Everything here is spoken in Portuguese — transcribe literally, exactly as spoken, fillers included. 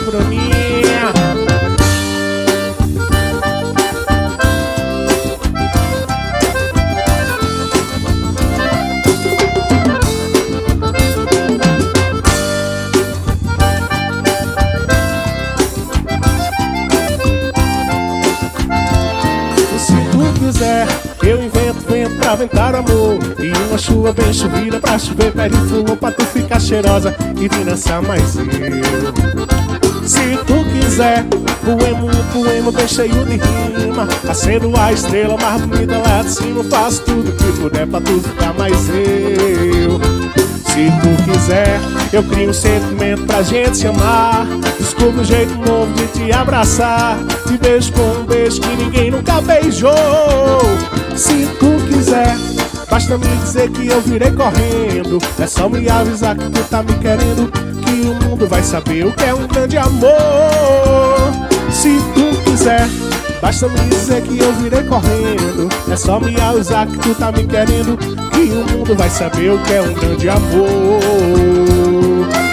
Bruninha. Se tu quiser, eu invento vento pra ventar amor, e uma chuva bem chovida pra chover pé de flor, pra tu ficar cheirosa e vir dançar mais eu. Se tu quiser, poema, um poema bem cheio de rima, acendo a estrela mais bonita lá de cima, faço tudo que puder pra tu ficar mais eu. Se tu quiser, eu crio um sentimento pra gente se amar, descubro um jeito novo de te abraçar, te beijo com um beijo que ninguém nunca beijou. Se tu quiser, basta me dizer que eu virei correndo, é só me avisar que tu tá me querendo, que o mundo vai saber o que é um grande amor. Se tu quiser, basta me dizer que eu virei correndo, é só me avisar que tu tá me querendo, que o mundo vai saber o que é um grande amor.